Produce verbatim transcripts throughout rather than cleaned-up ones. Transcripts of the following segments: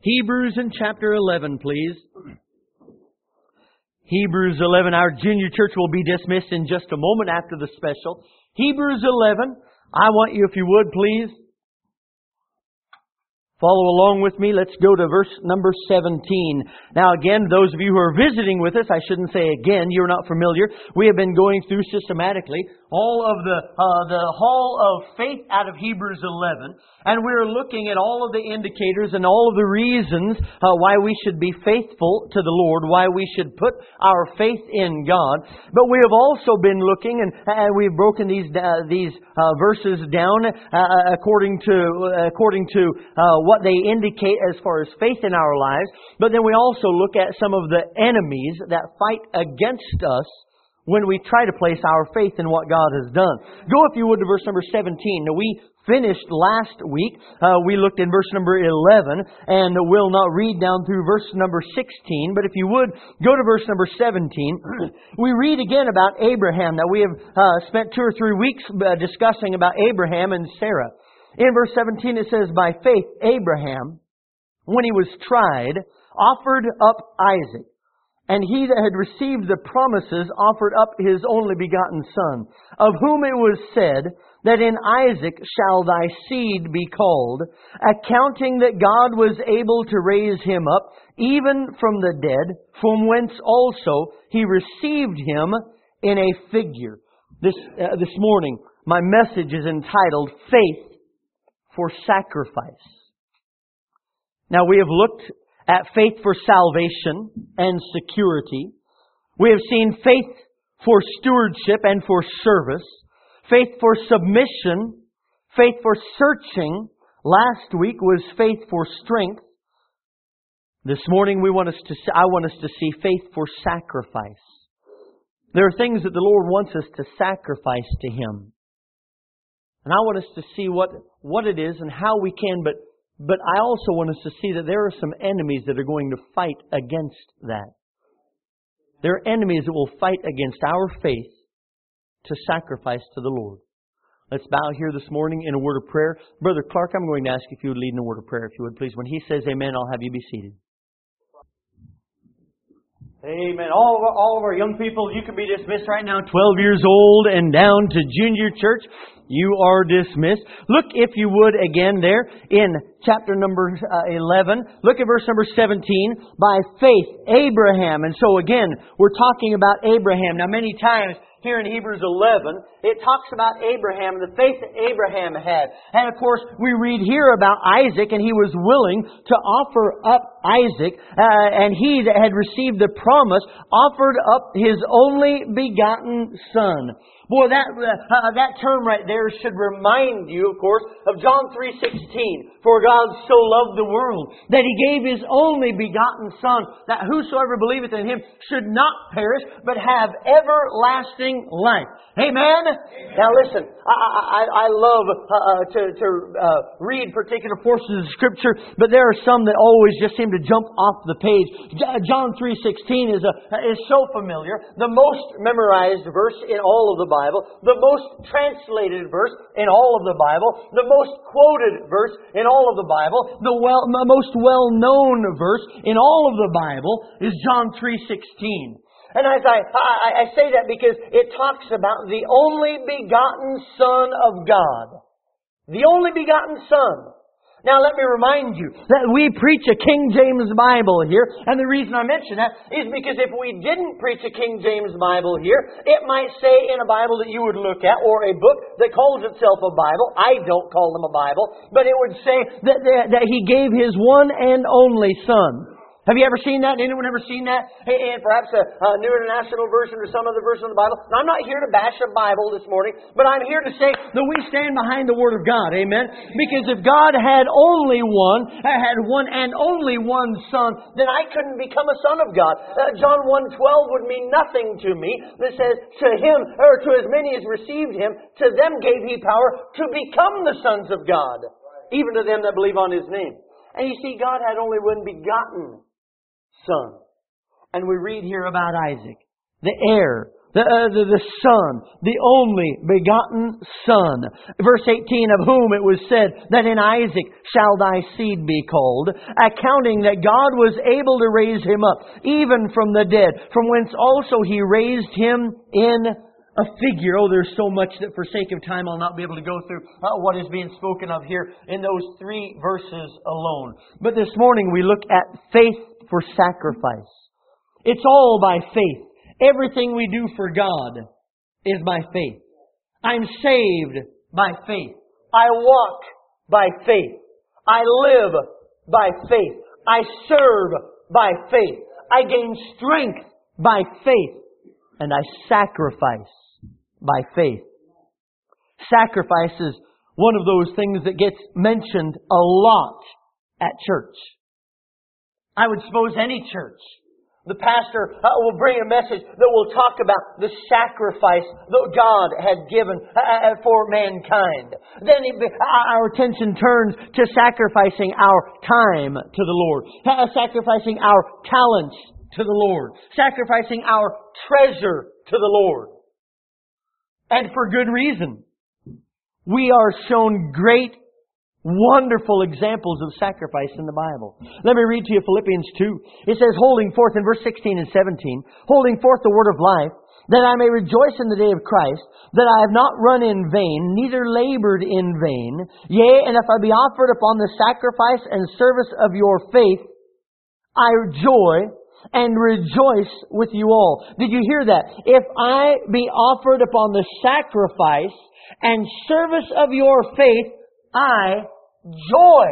Hebrews in chapter eleven, please. Hebrews eleven. Our junior church will be dismissed in just a moment after the special. Hebrews eleven. I want you, if you would, please, follow along with me. Let's go to verse number seventeen. Now again, those of you who are visiting with us, I shouldn't say again, you're not familiar. We have been going through systematically all of the uh, the hall of faith out of Hebrews eleven. And we're looking at all of the indicators and all of the reasons uh, why we should be faithful to the Lord, why we should put our faith in God. But we have also been looking, and, and we've broken these uh, these uh, verses down uh, according to uh, according to uh, what they indicate as far as faith in our lives. But then we also look at some of the enemies that fight against us when we try to place our faith in what God has done. Go, if you would, to verse number seventeen. Now, we finished last week. Uh, we looked in verse number eleven, and we'll not read down through verse number sixteen. But if you would, go to verse number seventeen. We read again about Abraham. Now, we have uh, spent two or three weeks uh, discussing about Abraham and Sarah. In verse seventeen, it says, "By faith, Abraham, when he was tried, offered up Isaac. And he that had received the promises offered up his only begotten son, of whom it was said, that in Isaac shall thy seed be called, accounting that God was able to raise him up, even from the dead, from whence also he received him in a figure." This, uh, this morning, my message is entitled, Faith for Sacrifice. Now, we have looked at faith for salvation and security. We have seen faith for stewardship and for service. Faith for submission. Faith for searching. Last week was faith for strength. This morning we want us to see, I want us to see faith for sacrifice. There are things that the Lord wants us to sacrifice to Him. And I want us to see what, what it is and how we can, but But I also want us to see that there are some enemies that are going to fight against that. There are enemies that will fight against our faith to sacrifice to the Lord. Let's bow here this morning in a word of prayer. Brother Clark, I'm going to ask if you would lead in a word of prayer, if you would, please. When he says amen, I'll have you be seated. Amen. All of, our, all of our young people, you can be dismissed right now, twelve years old and down to junior church. You are dismissed. Look, if you would, again there in chapter number uh, eleven. Look at verse number seventeen. By faith, Abraham. And so again, we're talking about Abraham. Now, many times here in Hebrews eleven, it talks about Abraham and the faith that Abraham had. And of course, we read here about Isaac, and he was willing to offer up Isaac. Uh, and he that had received the promise offered up his only begotten son. Boy, that uh, that term right there should remind you, of course, of John three sixteen. For God so loved the world that He gave His only begotten Son, that whosoever believeth in Him should not perish, but have everlasting life. Amen? Amen. Now listen, I, I, I love uh, to, to uh, read particular portions of Scripture, but there are some that always just seem to jump off the page. John three sixteen is, a, is so familiar. The most memorized verse in all of the Bible. Bible, the most translated verse in all of the Bible, the most quoted verse in all of the Bible, the well, most well-known verse in all of the Bible is John three sixteen. And as I, I, I say that because it talks about the only begotten Son of God. The only begotten Son. Now let me remind you that we preach a King James Bible here. And the reason I mention that is because if we didn't preach a King James Bible here, it might say in a Bible that you would look at, or a book that calls itself a Bible. I don't call them a Bible. But it would say that, that, that He gave His one and only Son. Have you ever seen that? Anyone ever seen that? In perhaps a, a New International Version or some other version of the Bible? Now, I'm not here to bash a Bible this morning, but I'm here to say that we stand behind the Word of God. Amen? Because if God had only one, had one and only one Son, then I couldn't become a son of God. Uh, John one twelve would mean nothing to me. That says, to Him, or to as many as received Him, to them gave He power to become the sons of God, even to them that believe on His name. And you see, God had only one begotten Son. And we read here about Isaac, the heir, The, uh, the, the Son, the only begotten Son. Verse eighteen, of whom it was said that in Isaac shall thy seed be called, accounting that God was able to raise him up, even from the dead, from whence also He raised him in a figure. Oh, there's so much that for sake of time I'll not be able to go through uh, what is being spoken of here in those three verses alone. But this morning we look at faith for sacrifice. It's all by faith. Everything we do for God is by faith. I'm saved by faith. I walk by faith. I live by faith. I serve by faith. I gain strength by faith. And I sacrifice by faith. Sacrifice is one of those things that gets mentioned a lot at church. I would suppose any church. The pastor uh, will bring a message that will talk about the sacrifice that God had given uh, for mankind. Then it, our attention turns to sacrificing our time to the Lord. Uh, sacrificing our talents to the Lord. Sacrificing our treasure to the Lord. And for good reason. We are shown great, wonderful examples of sacrifice in the Bible. Let me read to you Philippians two. It says, holding forth in verse sixteen and seventeen, holding forth the word of life, that I may rejoice in the day of Christ, that I have not run in vain, neither labored in vain. Yea, and if I be offered upon the sacrifice and service of your faith, I joy and rejoice with you all. Did you hear that? If I be offered upon the sacrifice and service of your faith, I joy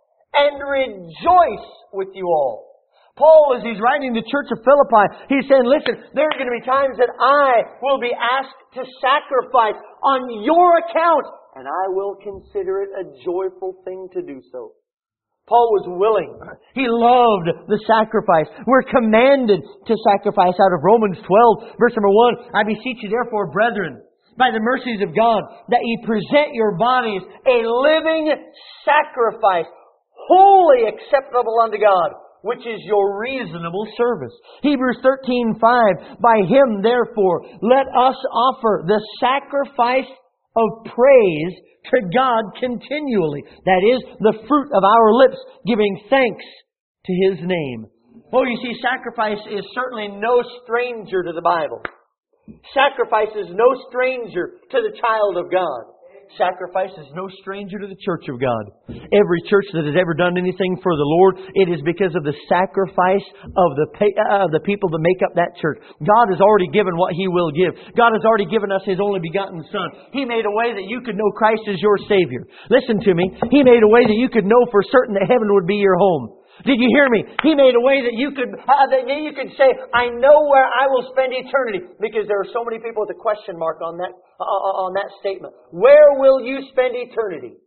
and rejoice with you all. Paul, as he's writing to the church of Philippi, he's saying, listen, there are going to be times that I will be asked to sacrifice on your account, and I will consider it a joyful thing to do so. Paul was willing. He loved the sacrifice. We're commanded to sacrifice out of Romans twelve, verse number one. I beseech you therefore, brethren, by the mercies of God, that ye present your bodies a living sacrifice, wholly acceptable unto God, which is your reasonable service. Hebrews thirteen five, by Him therefore let us offer the sacrifice of praise to God continually. That is, the fruit of our lips, giving thanks to His name. Oh, you see, sacrifice is certainly no stranger to the Bible. Sacrifice is no stranger to the child of God. Sacrifice is no stranger to the church of God. Every church that has ever done anything for the Lord, it is because of the sacrifice of the uh, the people that make up that church. God has already given what He will give. God has already given us His only begotten Son. He made a way that you could know Christ as your Savior. Listen to me. He made a way that you could know for certain that heaven would be your home. Did you hear me? He made a way that you could uh, that you could say, I know where I will spend eternity. Because there are so many people with a question mark on that uh, on that statement. Where will you spend eternity?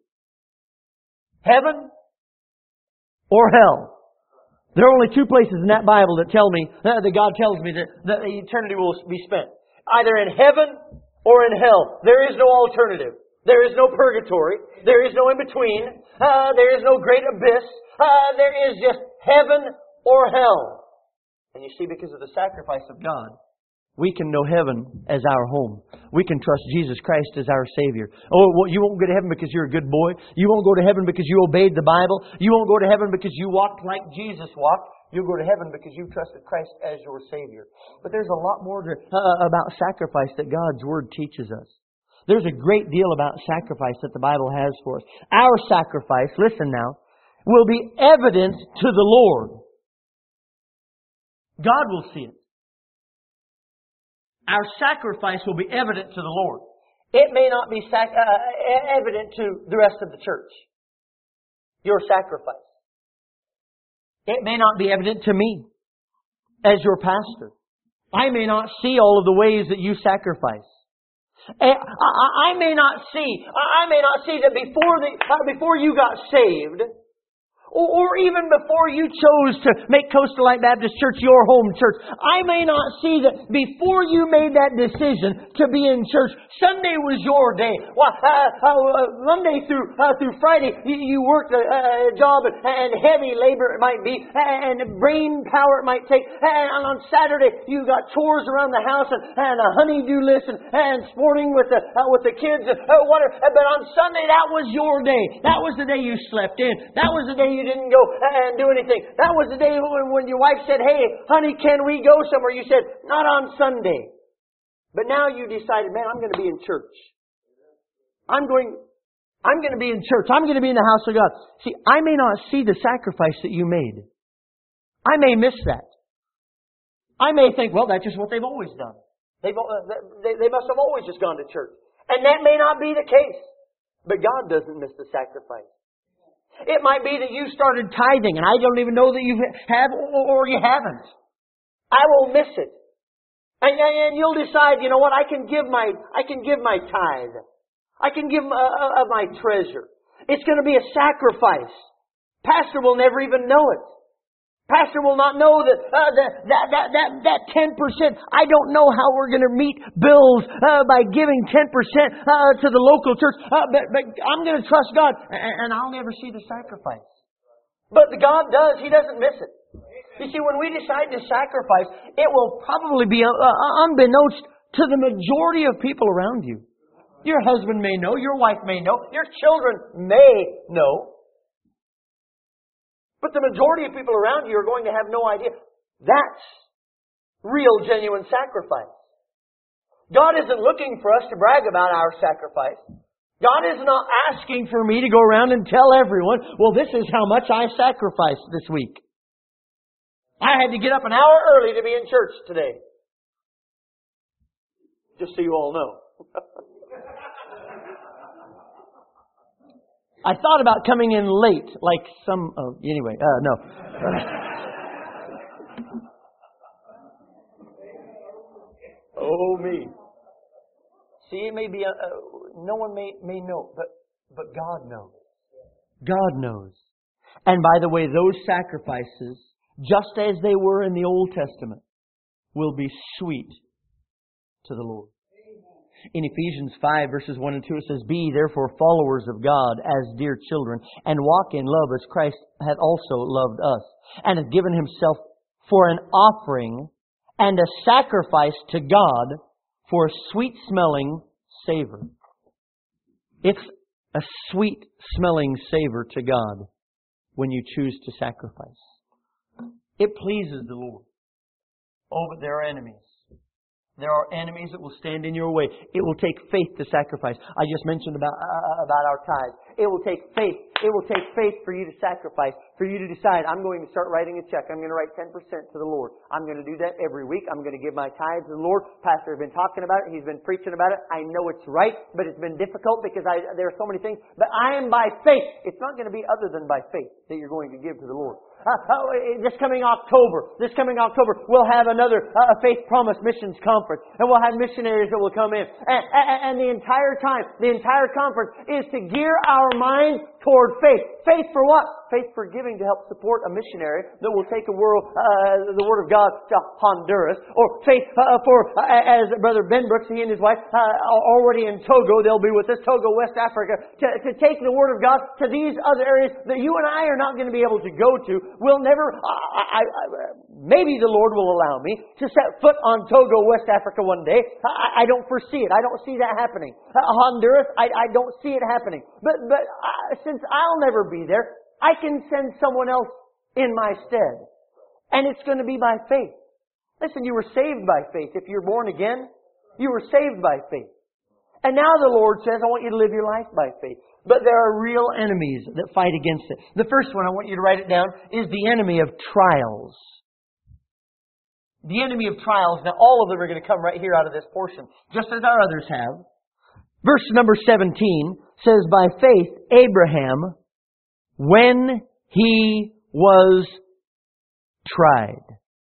Heaven or hell? There are only two places in that Bible that tell me, uh, that God tells me that, that eternity will be spent. Either in heaven or in hell. There is no alternative. There is no purgatory. There is no in-between. Uh, there is no great abyss. Uh, there is just heaven or hell. And you see, because of the sacrifice of God, we can know heaven as our home. We can trust Jesus Christ as our Savior. Oh, well, you won't go to heaven because you're a good boy. You won't go to heaven because you obeyed the Bible. You won't go to heaven because you walked like Jesus walked. You'll go to heaven because you trusted Christ as your Savior. But there's a lot more to, uh, about sacrifice that God's Word teaches us. There's a great deal about sacrifice that the Bible has for us. Our sacrifice, listen now, will be evident to the Lord. God will see it. Our sacrifice will be evident to the Lord. It may not be sac- uh, evident to the rest of the church. Your sacrifice. It may not be evident to me as your pastor. I may not see all of the ways that you sacrifice. I may not see, I may not see that before the, before you got saved, Or, or even before you chose to make Coastal Light Baptist Church your home church. I may not see that before you made that decision to be in church, Sunday was your day. Well, uh, uh, Monday through uh, through Friday, you, you worked a, a job and, and heavy labor it might be, and brain power it might take. And on Saturday, you got chores around the house and, and a honey-do list and, and sporting with the uh, with the kids and uh, whatever. But on Sunday, that was your day. That was the day you slept in. That was the day you You didn't go and do anything. That was the day when, when your wife said, "Hey, honey, can we go somewhere?" You said, "Not on Sunday." But now you decided, "Man, I'm going to be in church. I'm going, I'm going to be in church. I'm going to be in the house of God." See, I may not see the sacrifice that you made. I may miss that. I may think, well, that's just what they've always done. They've, they, they must have always just gone to church. And that may not be the case. But God doesn't miss the sacrifice. It might be that you started tithing, and I don't even know that you have or you haven't. I will miss it. And, and you'll decide, you know what, I can give my, I can give my tithe. I can give uh, my treasure. It's going to be a sacrifice. Pastor will never even know it. Pastor will not know that uh, that, that that that that ten percent. I don't know how we're going to meet bills uh, by giving ten percent uh, to the local church. Uh, but but I'm going to trust God, and, and I'll never see the sacrifice. But God does. He doesn't miss it. You see, when we decide to sacrifice, it will probably be uh, unbeknownst to the majority of people around you. Your husband may know. Your wife may know. Your children may know. But the majority of people around you are going to have no idea. That's real, genuine sacrifice. God isn't looking for us to brag about our sacrifice. God is not asking for me to go around and tell everyone, well, this is how much I sacrificed this week. I had to get up an hour early to be in church today. Just so you all know. I thought about coming in late, like some... Oh, anyway, uh, no. Oh, me. See, it may be... A, uh, no one may, may know, but, but God knows. God knows. And by the way, those sacrifices, just as they were in the Old Testament, will be sweet to the Lord. In Ephesians five, verses one and two, it says, "Be therefore followers of God as dear children, and walk in love as Christ hath also loved us, and hath given Himself for an offering and a sacrifice to God for a sweet-smelling savor." It's a sweet-smelling savor to God when you choose to sacrifice. It pleases the Lord. Oh, but there are enemies. There are enemies that will stand in your way. It will take faith to sacrifice. I just mentioned about uh, about our tithes. It will take faith. It will take faith for you to sacrifice, for you to decide, I'm going to start writing a check. I'm going to write ten percent to the Lord. I'm going to do that every week. I'm going to give my tithes to the Lord. Pastor has been talking about it. He's been preaching about it. I know it's right, but it's been difficult because I, there are so many things. But I am by faith. It's not going to be other than by faith that you're going to give to the Lord. Uh, uh, this coming October, this coming October, we'll have another uh, Faith Promise Missions Conference. And we'll have missionaries that will come in. And, and, and the entire time, the entire conference is to gear our minds toward faith. Faith for what? Faith for giving to help support a missionary that will take a world, uh, the Word of God to Honduras. Or faith uh, for, uh, as Brother Ben Brooks, he and his wife uh, are already in Togo. They'll be with us, Togo, West Africa, to, to take the Word of God to these other areas that you and I are not going to be able to go to. We'll never, I, I, I, maybe the Lord will allow me to set foot on Togo, West Africa one day. I, I don't foresee it. I don't see that happening. Uh, Honduras, I, I don't see it happening. But, but uh, since I'll never be there, I can send someone else in my stead. And it's going to be by faith. Listen, you were saved by faith. If you're born again, you were saved by faith. And now the Lord says, I want you to live your life by faith. But there are real enemies that fight against it. The first one, I want you to write it down, is the enemy of trials. The enemy of trials. Now, all of them are going to come right here out of this portion, just as our others have. Verse number seventeen says, "By faith, Abraham, when he was tried."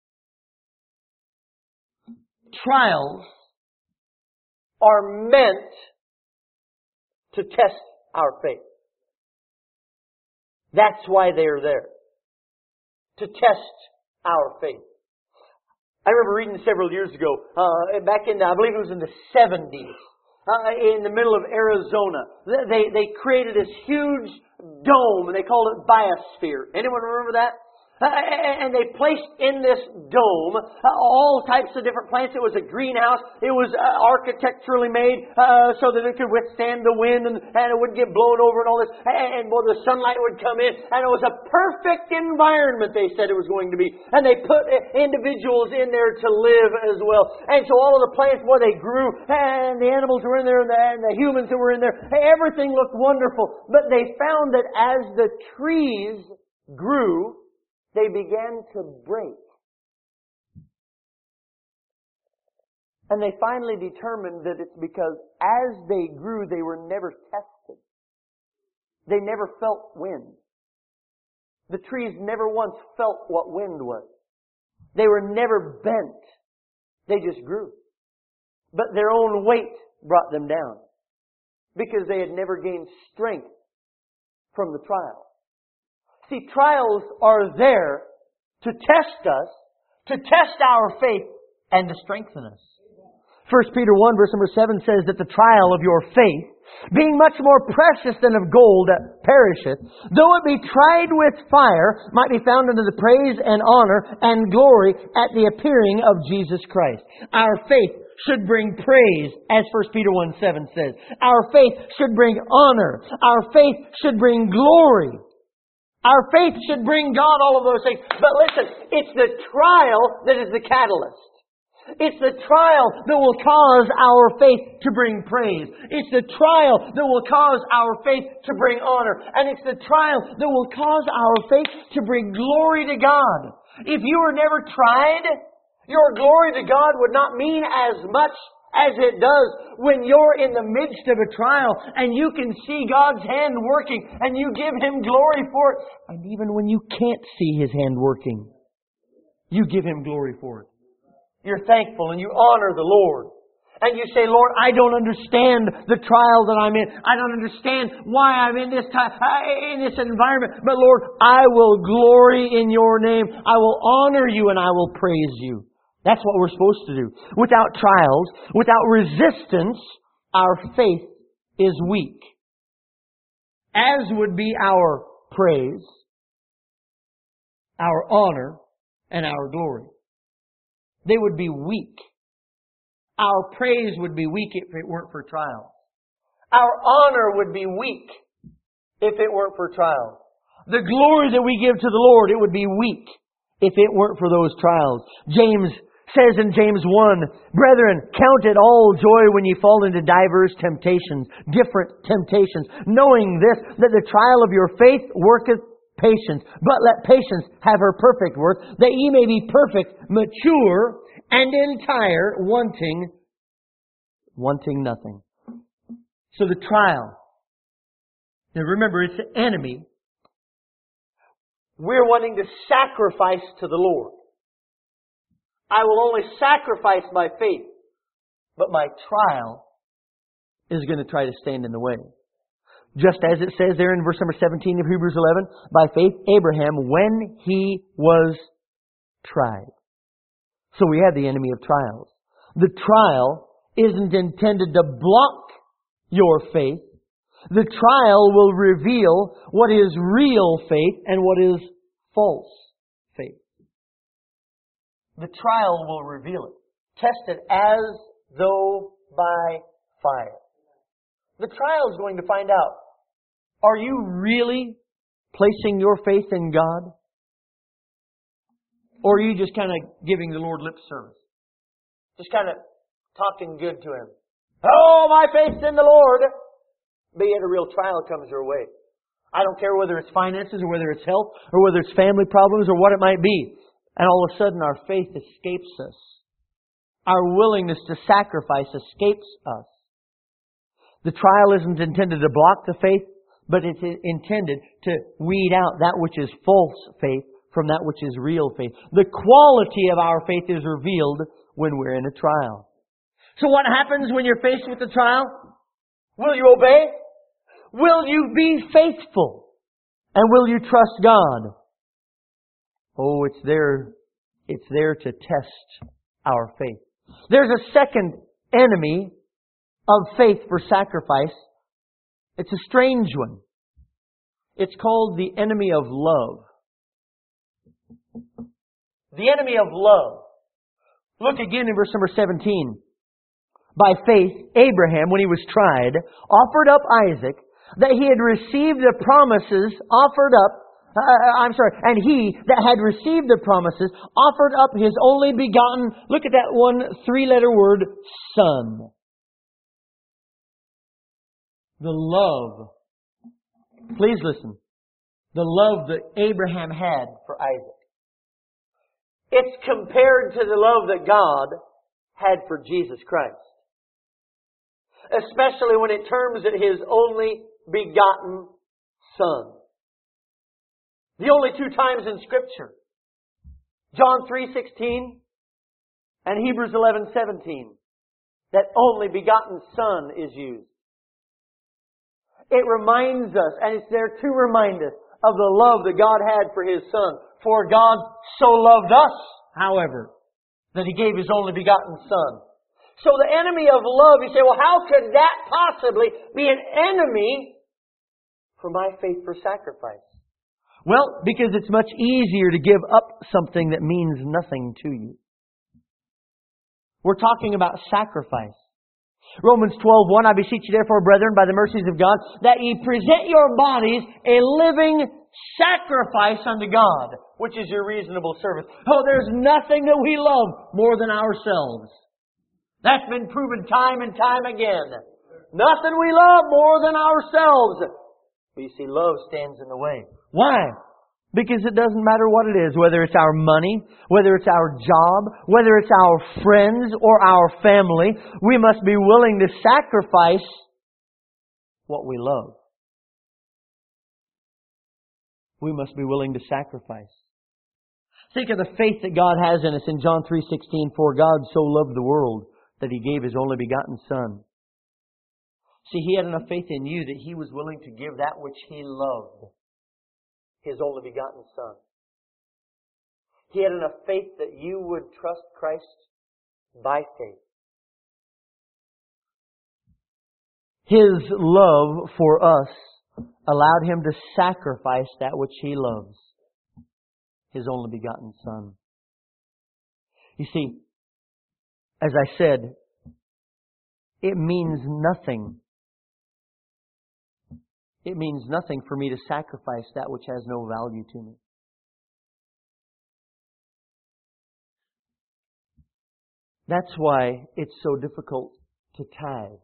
Trials are meant to test our faith. That's why they are there. To test our faith. I remember reading several years ago, uh, back in, I believe it was in the seventies, uh, in the middle of Arizona. They, they created this huge dome, and they called it Biosphere. Anyone remember that? Uh, and they placed in this dome uh, all types of different plants. It was a greenhouse. It was uh, architecturally made uh, so that it could withstand the wind and, and it wouldn't get blown over and all this. And, and well, the sunlight would come in. And it was a perfect environment, they said it was going to be. And they put individuals in there to live as well. And so all of the plants, boy, they grew. And the animals were in there and the, and the humans who were in there. Everything looked wonderful. But they found that as the trees grew, they began to break. And they finally determined that it's because as they grew, they were never tested. They never felt wind. The trees never once felt what wind was. They were never bent. They just grew. But their own weight brought them down. Because they had never gained strength from the trial. See, trials are there to test us, to test our faith, and to strengthen us. First Peter one verse number seven says that the trial of your faith, being much more precious than of gold that perisheth, though it be tried with fire, might be found unto the praise and honor and glory at the appearing of Jesus Christ. Our faith should bring praise, as First Peter one seven says. Our faith should bring honor. Our faith should bring glory. Our faith should bring God all of those things. But listen, it's the trial that is the catalyst. It's the trial that will cause our faith to bring praise. It's the trial that will cause our faith to bring honor. And it's the trial that will cause our faith to bring glory to God. If you were never tried, your glory to God would not mean as much as it does when you're in the midst of a trial and you can see God's hand working and you give Him glory for it. And even when you can't see His hand working, you give Him glory for it. You're thankful and you honor the Lord. And you say, Lord, I don't understand the trial that I'm in. I don't understand why I'm in this time, in this environment. But Lord, I will glory in Your name. I will honor You and I will praise You. That's what we're supposed to do. Without trials, without resistance, our faith is weak. As would be our praise, our honor, and our glory. They would be weak. Our praise would be weak if it weren't for trials. Our honor would be weak if it weren't for trials. The glory that we give to the Lord, it would be weak if it weren't for those trials. James says in James one, Brethren, count it all joy when ye fall into divers temptations, different temptations, knowing this, that the trial of your faith worketh patience. But let patience have her perfect work, that ye may be perfect, mature, and entire, wanting, wanting nothing. So the trial, now remember, it's an enemy. We're wanting to sacrifice to the Lord. I will only sacrifice my faith, but my trial is going to try to stand in the way. Just as it says there in verse number seventeen of Hebrews eleven, by faith Abraham, when he was tried. So we have the enemy of trials. The trial isn't intended to block your faith. The trial will reveal what is real faith and what is false faith. The trial will reveal it. Test it as though by fire. The trial is going to find out, are you really placing your faith in God? Or are you just kind of giving the Lord lip service? Just kind of talking good to Him. Oh, my faith's in the Lord. But yet a real trial comes your way. I don't care whether it's finances or whether it's health or whether it's family problems or what it might be. And all of a sudden our faith escapes us. Our willingness to sacrifice escapes us. The trial isn't intended to block the faith, but it's intended to weed out that which is false faith from that which is real faith. The quality of our faith is revealed when we're in a trial. So what happens when you're faced with a trial? Will you obey? Will you be faithful? And will you trust God? Oh, it's there, it's there to test our faith. There's a second enemy of faith for sacrifice. It's a strange one. It's called the enemy of love. The enemy of love. Look again in verse number seventeen. By faith, Abraham, when he was tried, offered up Isaac, that he had received the promises, offered up, uh, I'm sorry, and he that had received the promises, offered up his only begotten, look at that one three-letter word, son. The love, please listen, the love that Abraham had for Isaac. It's compared to the love that God had for Jesus Christ. Especially when it terms it His only begotten Son. The only two times in Scripture. John three sixteen and Hebrews eleven seventeen. That only begotten Son is used. It reminds us, and it's there to remind us, of the love that God had for His Son. For God so loved us, however, that He gave His only begotten Son. So the enemy of love, you say, well, how could that possibly be an enemy for my faith for sacrifice? Well, because it's much easier to give up something that means nothing to you. We're talking about sacrifice. Romans twelve one, I beseech you therefore, brethren, by the mercies of God, that ye present your bodies a living sacrifice unto God, which is your reasonable service. Oh, there's nothing that we love more than ourselves. That's been proven time and time again. Nothing we love more than ourselves. But you see, love stands in the way. Why? Because it doesn't matter what it is, whether it's our money, whether it's our job, whether it's our friends or our family, we must be willing to sacrifice what we love. We must be willing to sacrifice. Think of the faith that God has in us in John three sixteen. For God so loved the world that He gave His only begotten Son. See, He had enough faith in you that He was willing to give that which He loved, His only begotten Son. He had enough faith that you would trust Christ by faith. His love for us allowed Him to sacrifice that which He loves, His only begotten Son. You see, as I said, it means nothing. It means nothing for me to sacrifice that which has no value to me. That's why it's so difficult to tithe.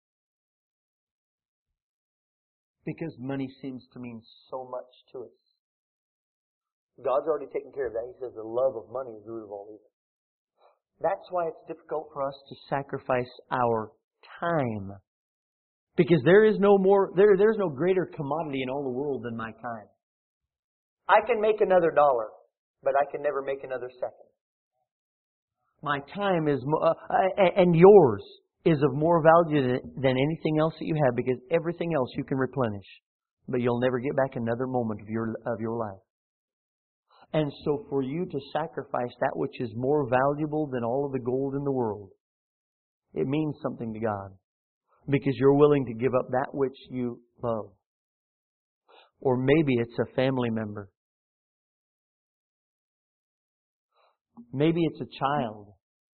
Because money seems to mean so much to us. God's already taken care of that. He says the love of money is the root of all evil. That's why it's difficult for us to sacrifice our time. Because there is no more, there, there's no greater commodity in all the world than my time. I can make another dollar, but I can never make another second. My time is, uh, and yours is of more value than anything else that you have, because everything else you can replenish, but you'll never get back another moment of your of your life. And so for you to sacrifice that which is more valuable than all of the gold in the world, it means something to God. Because you're willing to give up that which you love. Or maybe it's a family member. Maybe it's a child.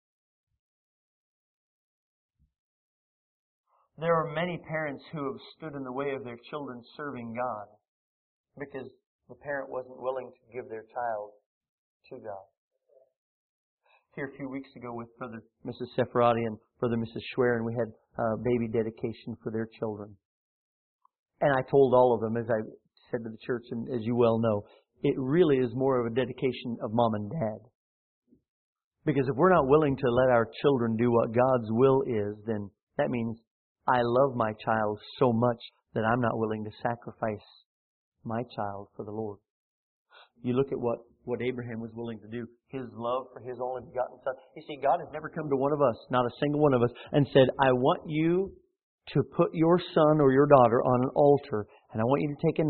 There are many parents who have stood in the way of their children serving God because the parent wasn't willing to give their child to God. Here a few weeks ago with Brother Missus Seferati and Brother Missus Schwerin, we had a baby dedication for their children. And I told all of them, as I said to the church, and as you well know, it really is more of a dedication of mom and dad. Because if we're not willing to let our children do what God's will is, then that means I love my child so much that I'm not willing to sacrifice my child for the Lord. You look at what, what Abraham was willing to do. His love for His only begotten Son. You see, God has never come to one of us, not a single one of us, and said, I want you to put your son or your daughter on an altar, and I want you to take a knife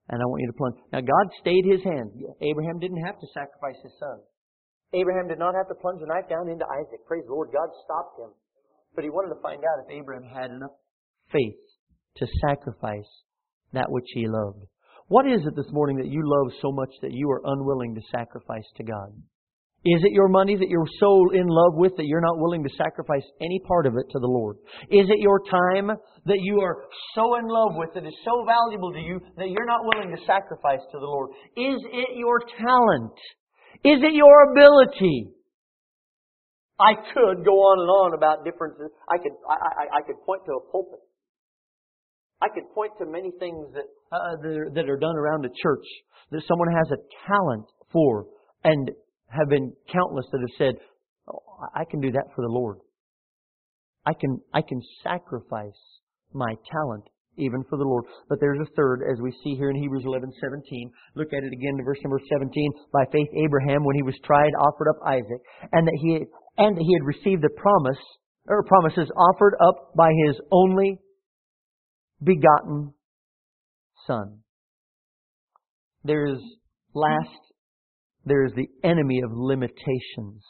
and I want you to plunge. Now God stayed His hand. Abraham didn't have to sacrifice his son. Abraham did not have to plunge a knife down into Isaac. Praise the Lord, God stopped him. But He wanted to find out if Abraham had enough faith to sacrifice that which he loved. What is it this morning that you love so much that you are unwilling to sacrifice to God? Is it your money that you're so in love with that you're not willing to sacrifice any part of it to the Lord? Is it your time that you are so in love with that is so valuable to you that you're not willing to sacrifice to the Lord? Is it your talent? Is it your ability? I could go on and on about differences. I could I, I, I could point to a pulpit. I could point to many things that uh, that, are, that are done around the church that someone has a talent for, and have been countless that have said, oh, I can do that for the Lord. I can I can sacrifice my talent even for the Lord. But there's a third, as we see here in Hebrews eleven seventeen. Look at it again in verse number seventeen. By faith Abraham, when he was tried, offered up Isaac, and that he and that he had received the promise or promises offered up by his only begotten Son. There's last, there's the enemy of limitations.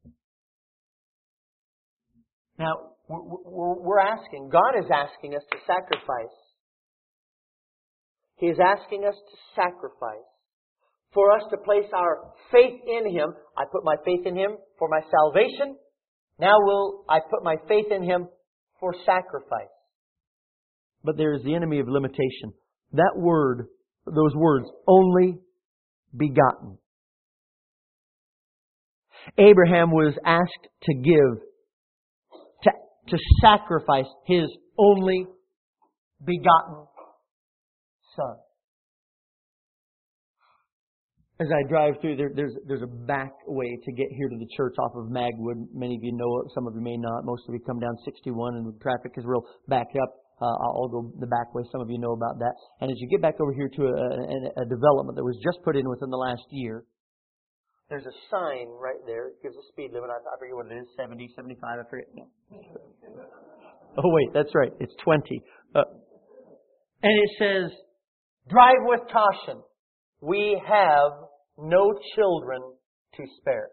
Now, we're asking, God is asking us to sacrifice. He is asking us to sacrifice for us to place our faith in Him. I put my faith in Him for my salvation. Now will I put my faith in Him for sacrifice. But there is the enemy of limitation. That word, those words, only begotten. Abraham was asked to give, to, to sacrifice His only begotten Son. As I drive through, there, there's there's a back way to get here to the church off of Magwood. Many of you know it, some of you may not. Most of you come down sixty-one and the traffic is real backed up. Uh, I'll go the back way. Some of you know about that. And as you get back over here to a, a, a development that was just put in within the last year, there's a sign right there. It gives a speed limit. I, I forget what it is, seventy, seventy-five, I forget. No. Oh wait, that's right. It's twenty. Uh, and it says, drive with caution. We have no children to spare.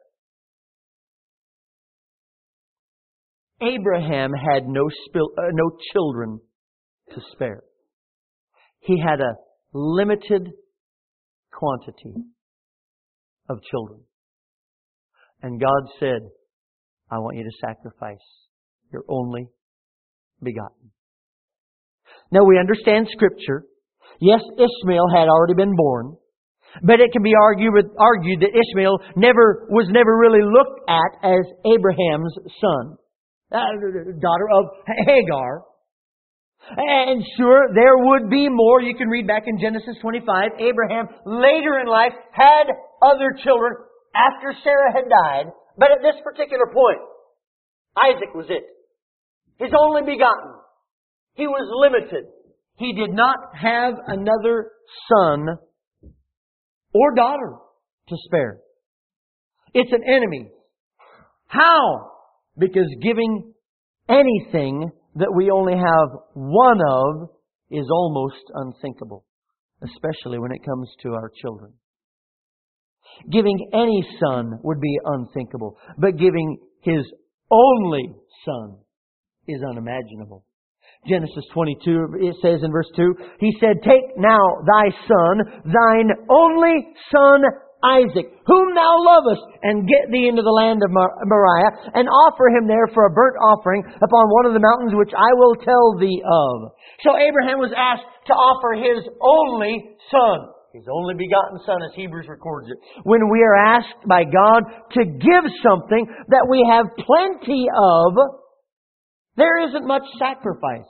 Abraham had no spil- uh, no children to spare. He had a limited quantity of children. And God said, I want you to sacrifice your only begotten. Now we understand Scripture. Yes, Ishmael had already been born. But it can be argued, argued that Ishmael never was never really looked at as Abraham's son. Uh, daughter of Hagar. And sure, there would be more. You can read back in Genesis twenty-five. Abraham, later in life, had other children after Sarah had died. But at this particular point, Isaac was it. His only begotten. He was limited. He did not have another son or daughter to spare. It's an enemy. How? Because giving anything that we only have one of is almost unthinkable, especially when it comes to our children. Giving any son would be unthinkable, but giving His only Son is unimaginable. Genesis twenty-two, it says in verse two, He said, Take now thy son, thine only son Isaac, whom thou lovest, and get thee into the land of Moriah, and offer him there for a burnt offering upon one of the mountains which I will tell thee of. So Abraham was asked to offer his only son, his only begotten son, as Hebrews records it. When we are asked by God to give something that we have plenty of, there isn't much sacrifice.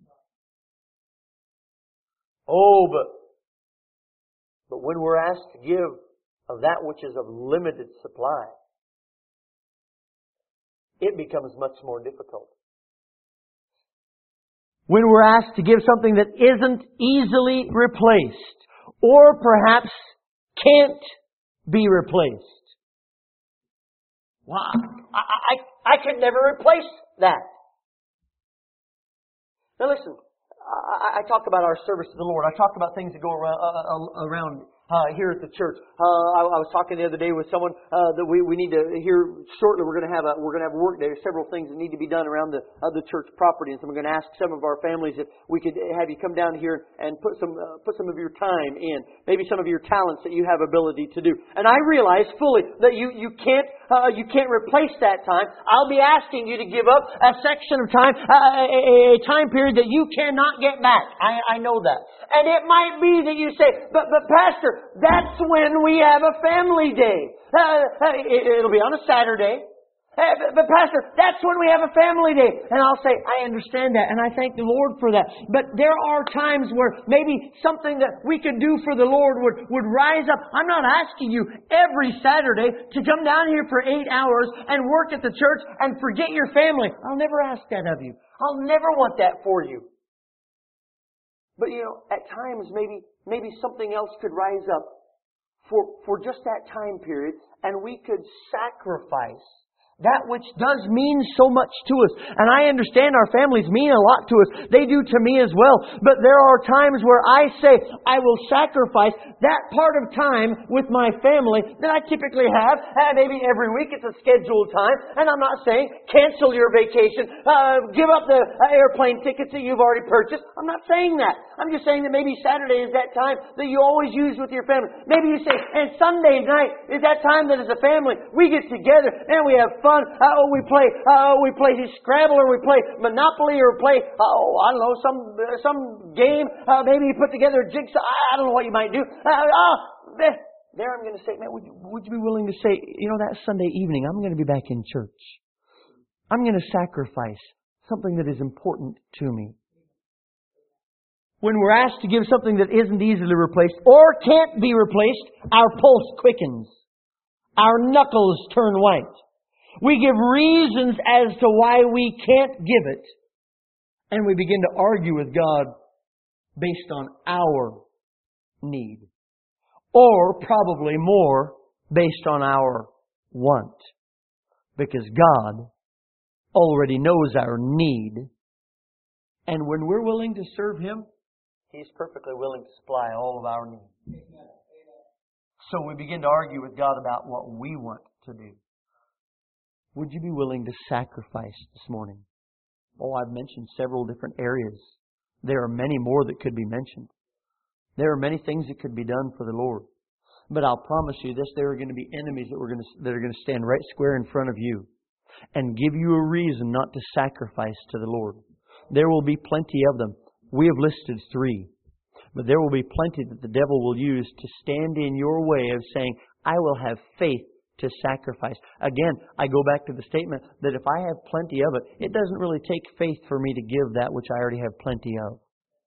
Oh, but, but when we're asked to give of that which is of limited supply, it becomes much more difficult. When we're asked to give something that isn't easily replaced, or perhaps can't be replaced. Wow, I, I, I could never replace that. Now listen, I, I talk about our service to the Lord. I talk about things that go around, uh, around uh, here at the church. Uh, I, I was talking the other day with someone uh, that we, we need to hear shortly. We're going to have a we're going to have a work day. There's several things that need to be done around the uh, the church property, and so I'm going to ask some of our families if we could have you come down here and put some uh, put some of your time in, maybe some of your talents that you have ability to do. And I realize fully that you you can't uh, you can't replace that time. I'll be asking you to give up a section of time, uh, a, a time period that you cannot get back. I, I know that, and it might be that you say, but but Pastor, that's when we have a family day. Uh, it'll be on a Saturday. Uh, but, but Pastor, that's when we have a family day. And I'll say, I understand that, and I thank the Lord for that. But there are times where maybe something that we could do for the Lord would, would rise up. I'm not asking you every Saturday to come down here for eight hours and work at the church and forget your family. I'll never ask that of you. I'll never want that for you. But you know, at times maybe maybe something else could rise up for, for just that time period, and we could sacrifice that which does mean so much to us. And I understand our families mean a lot to us. They do to me as well. But there are times where I say, I will sacrifice that part of time with my family that I typically have. Uh, maybe every week it's a scheduled time. And I'm not saying cancel your vacation, uh, give up the uh, airplane tickets that you've already purchased. I'm not saying that. I'm just saying that maybe Saturday is that time that you always use with your family. Maybe you say, and Sunday night is that time that as a family we get together and we have fun. Uh, we play, uh, we play Scrabble, or we play Monopoly, or play, oh, I don't know, some uh, some game. Uh, maybe you put together a jigsaw. I don't know what you might do. Uh, oh, there, there I'm going to say, man, would you, would you be willing to say, you know, that Sunday evening I'm going to be back in church. I'm going to sacrifice something that is important to me. When we're asked to give something that isn't easily replaced or can't be replaced, our pulse quickens. Our knuckles turn white. We give reasons as to why we can't give it. And we begin to argue with God based on our need. Or probably more based on our want. Because God already knows our need. And when we're willing to serve Him, He's perfectly willing to supply all of our needs. So we begin to argue with God about what we want to do. Would you be willing to sacrifice this morning? Oh, I've mentioned several different areas. There are many more that could be mentioned. There are many things that could be done for the Lord. But I'll promise you this, there are going to be enemies that, we're going to, that are going to stand right square in front of you and give you a reason not to sacrifice to the Lord. There will be plenty of them. We have listed three. But there will be plenty that the devil will use to stand in your way of saying, I will have faith to sacrifice. Again, I go back to the statement that if I have plenty of it, it doesn't really take faith for me to give that which I already have plenty of.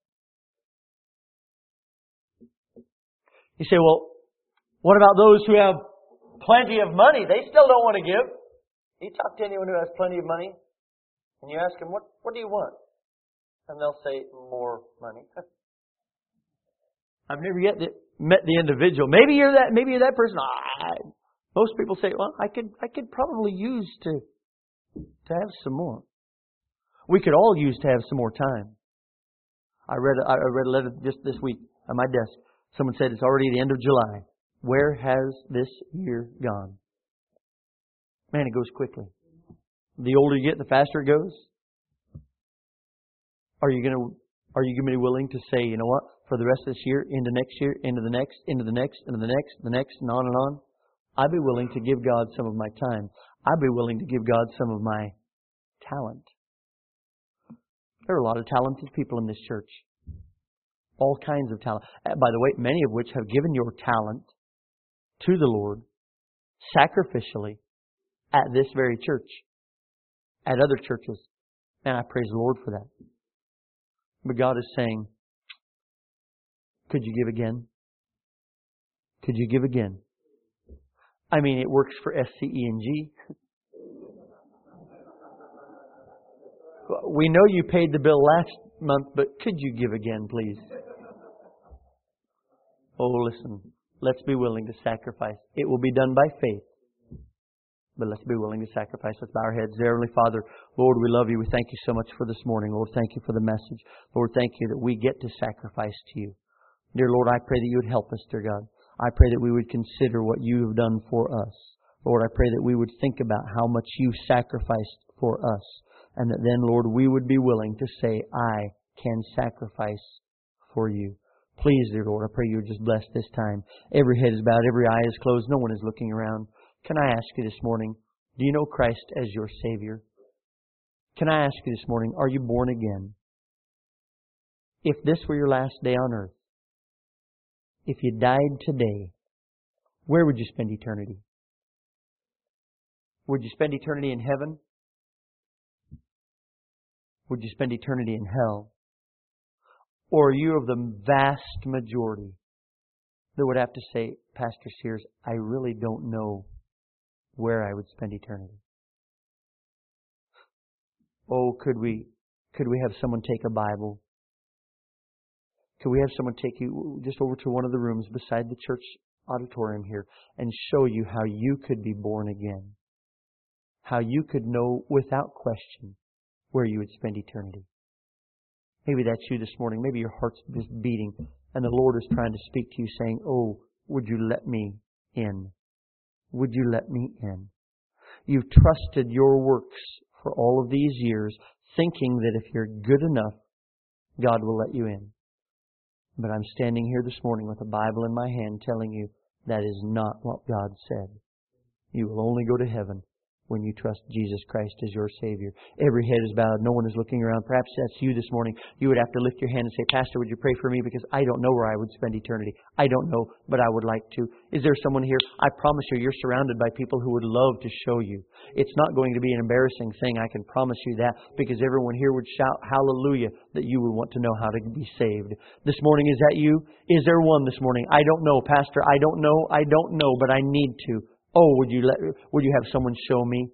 You say, well, what about those who have plenty of money? They still don't want to give. You talk to anyone who has plenty of money, and you ask them, what, what do you want? And they'll say, more money. I've never yet met the individual. Maybe you're that, maybe you're that person. I, Most people say, well, I could I could probably use to, to have some more. We could all use to have some more time. I read a, I read a letter just this week on my desk. Someone said it's already the end of July. Where has this year gone? Man, it goes quickly. The older you get, the faster it goes. Are you going to are you going to be willing to say, you know what, for the rest of this year, into next year, into the next, into the next, into the next, the next, and on and on? I'd be willing to give God some of my time. I'd be willing to give God some of my talent. There are a lot of talented people in this church. All kinds of talent. By the way, many of which have given your talent to the Lord sacrificially at this very church, at other churches. And I praise the Lord for that. But God is saying, could you give again? Could you give again? I mean, it works for S C E and G. We know you paid the bill last month, but could you give again, please? Oh, listen. Let's be willing to sacrifice. It will be done by faith. but let's be willing to sacrifice. Let's bow our heads. Dear Heavenly Father, Lord, we love You. We thank You so much for this morning. Lord, thank You for the message. Lord, thank You that we get to sacrifice to You. Dear Lord, I pray that You would help us, dear God. I pray that we would consider what You have done for us. Lord, I pray that we would think about how much You sacrificed for us. And that then, Lord, we would be willing to say, I can sacrifice for You. Please, dear Lord, I pray You would just bless this time. Every head is bowed, every eye is closed, no one is looking around. Can I ask you this morning, do you know Christ as your Savior? Can I ask you this morning, are you born again? If this were your last day on earth, if you died today, where would you spend eternity? Would you spend eternity in heaven? Would you spend eternity in hell? Or are you of the vast majority that would have to say, Pastor Sears, I really don't know where I would spend eternity? Oh, could we could we have someone take a Bible? Could we have someone take you just over to one of the rooms beside the church auditorium here and show you how you could be born again? How you could know without question where you would spend eternity. Maybe that's you this morning. Maybe your heart's just beating and the Lord is trying to speak to you saying, oh, would you let me in? Would you let me in? You've trusted your works for all of these years, thinking that if you're good enough, God will let you in. But I'm standing here this morning with a Bible in my hand telling you that is not what God said. You will only go to heaven when you trust Jesus Christ as your Savior. Every head is bowed. No one is looking around. Perhaps that's you this morning. You would have to lift your hand and say, Pastor, would you pray for me? Because I don't know where I would spend eternity. I don't know, but I would like to. Is there someone here? I promise you, you're surrounded by people who would love to show you. It's not going to be an embarrassing thing. I can promise you that, because everyone here would shout hallelujah that you would want to know how to be saved. This morning, is that you? Is there one this morning? I don't know, Pastor. I don't know. I don't know, but I need to. Oh, would you let, would you have someone show me?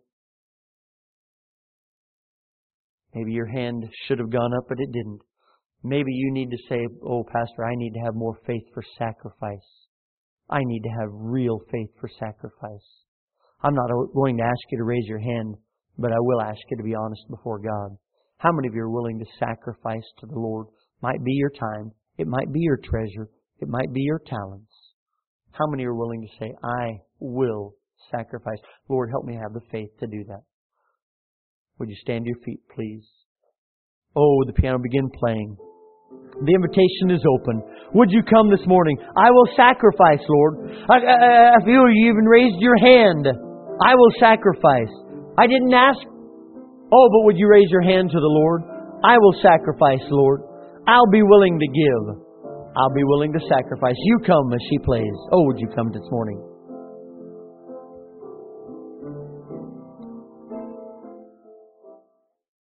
Maybe your hand should have gone up, but it didn't. Maybe you need to say, oh, Pastor, I need to have more faith for sacrifice. I need to have real faith for sacrifice. I'm not going to ask you to raise your hand, but I will ask you to be honest before God. How many of you are willing to sacrifice to the Lord? Might be your time. It might be your treasure. It might be your talents. How many are willing to say, I will sacrifice? Lord, help me have the faith to do that. Would you stand to your feet, please? Oh, the piano begin playing. The invitation is open. Would you come this morning? I will sacrifice, Lord. I, I, I feel you even raised your hand. I will sacrifice. I didn't ask. Oh, but would you raise your hand to the Lord? I will sacrifice, Lord. I'll be willing to give. I'll be willing to sacrifice. You come as she plays. Oh, would you come this morning?